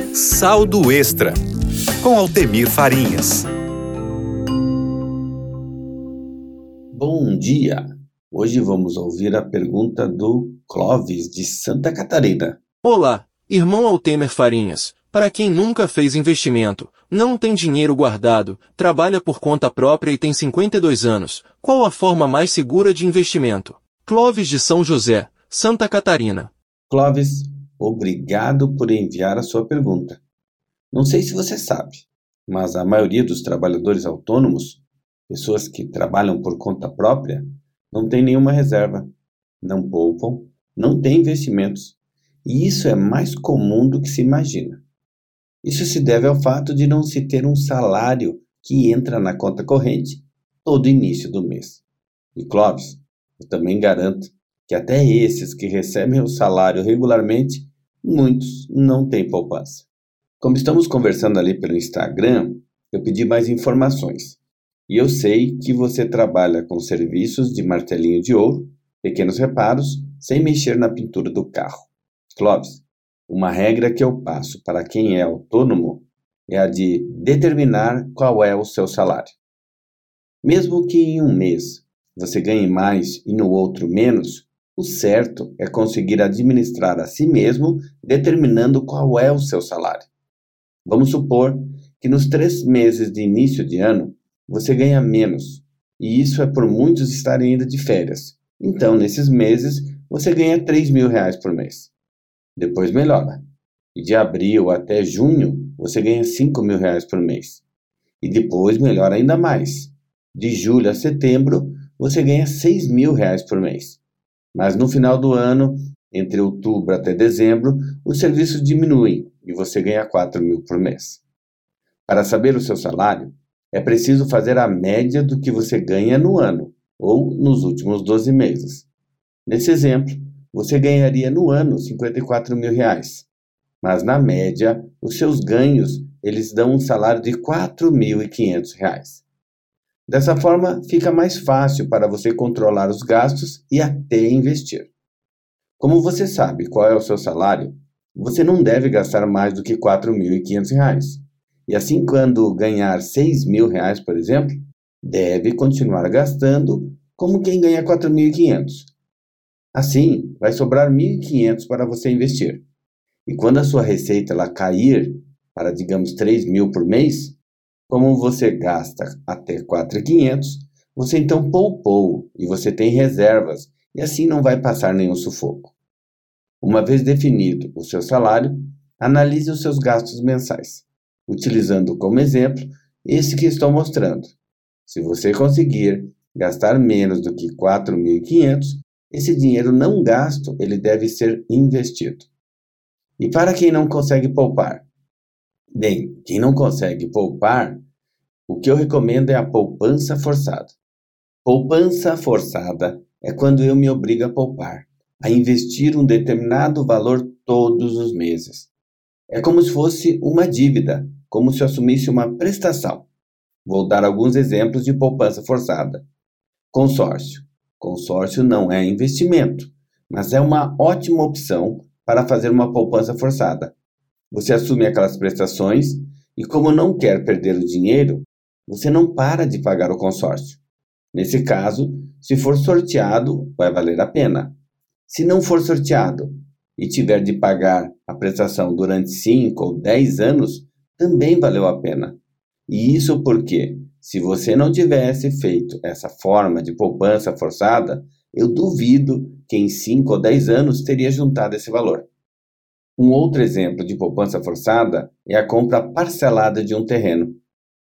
Saldo Extra, com Altemir Farinhas. Bom dia! Hoje vamos ouvir a pergunta do Clóvis, de Santa Catarina. Olá, irmão Altemir Farinhas. Para quem nunca fez investimento, não tem dinheiro guardado, trabalha por conta própria e tem 52 anos, qual a forma mais segura de investimento? Clóvis de São José, Santa Catarina. Clóvis, obrigado por enviar a sua pergunta. Não sei se você sabe, mas a maioria dos trabalhadores autônomos, pessoas que trabalham por conta própria, não tem nenhuma reserva, não poupam, não têm investimentos. E isso é mais comum do que se imagina. Isso se deve ao fato de não se ter um salário que entra na conta corrente todo início do mês. E Clóvis, eu também garanto que até esses que recebem o salário regularmente, muitos não têm poupança. Como estamos conversando ali pelo Instagram, eu pedi mais informações. E eu sei que você trabalha com serviços de martelinho de ouro, pequenos reparos, sem mexer na pintura do carro. Clóvis, uma regra que eu passo para quem é autônomo é a de determinar qual é o seu salário. Mesmo que em um mês você ganhe mais e no outro menos, o certo é conseguir administrar a si mesmo determinando qual é o seu salário. Vamos supor que nos 3 meses de início de ano você ganha menos, e isso é por muitos estarem indo de férias. Então, nesses meses, você ganha R$3.000 por mês. Depois melhora. E de abril até junho, você ganha R$5.000 por mês. E depois melhora ainda mais. De julho a setembro, você ganha R$6.000 por mês. Mas no final do ano, entre outubro até dezembro, os serviços diminuem e você ganha R$4.000 por mês. Para saber o seu salário, é preciso fazer a média do que você ganha no ano, ou nos últimos 12 meses. Nesse exemplo, você ganharia no ano R$54.000, mas na média, os seus ganhos eles dão um salário de R$4.500. Dessa forma, fica mais fácil para você controlar os gastos e até investir. Como você sabe qual é o seu salário, você não deve gastar mais do que R$4.500. E assim, quando ganhar R$6.000, por exemplo, deve continuar gastando como quem ganha R$4.500. Assim, vai sobrar R$1.500 para você investir. E quando a sua receita ela cair para, digamos, R$3.000 por mês, como você gasta até R$4.500, você então poupou e você tem reservas e assim não vai passar nenhum sufoco. Uma vez definido o seu salário, analise os seus gastos mensais, utilizando como exemplo esse que estou mostrando. Se você conseguir gastar menos do que R$4.500, esse dinheiro não gasto, ele deve ser investido. E para quem não consegue poupar? Bem, quem não consegue poupar, o que eu recomendo é a poupança forçada. Poupança forçada é quando eu me obrigo a poupar, a investir um determinado valor todos os meses. É como se fosse uma dívida, como se eu assumisse uma prestação. Vou dar alguns exemplos de poupança forçada. Consórcio. Consórcio não é investimento, mas é uma ótima opção para fazer uma poupança forçada. Você assume aquelas prestações e, como não quer perder o dinheiro, você não para de pagar o consórcio. Nesse caso, se for sorteado, vai valer a pena. Se não for sorteado e tiver de pagar a prestação durante 5 ou 10 anos, também valeu a pena. E isso porque, se você não tivesse feito essa forma de poupança forçada, eu duvido que em 5 ou 10 anos teria juntado esse valor. Um outro exemplo de poupança forçada é a compra parcelada de um terreno.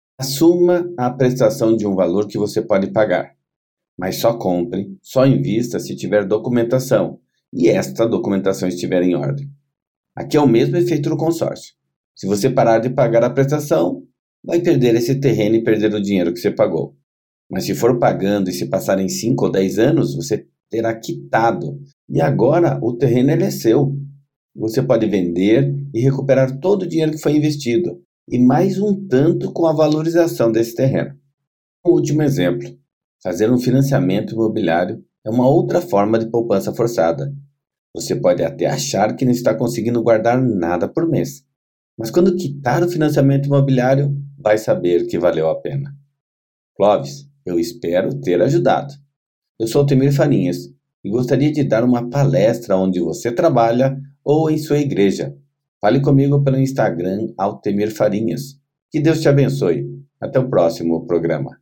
Assuma a prestação de um valor que você pode pagar, mas só compre, só invista se tiver documentação e esta documentação estiver em ordem. Aqui é o mesmo efeito do consórcio. Se você parar de pagar a prestação, vai perder esse terreno e perder o dinheiro que você pagou. Mas se for pagando e se passarem 5 ou 10 anos, você terá quitado. E agora o terreno ele é seu. Você pode vender e recuperar todo o dinheiro que foi investido. E mais um tanto com a valorização desse terreno. Um último exemplo. Fazer um financiamento imobiliário é uma outra forma de poupança forçada. Você pode até achar que não está conseguindo guardar nada por mês. Mas quando quitar o financiamento imobiliário, vai saber que valeu a pena. Clóvis, eu espero ter ajudado. Eu sou Altemir Farinhas e gostaria de dar uma palestra onde você trabalha ou em sua igreja. Fale comigo pelo Instagram Altemir Farinhas. Que Deus te abençoe. Até o próximo programa.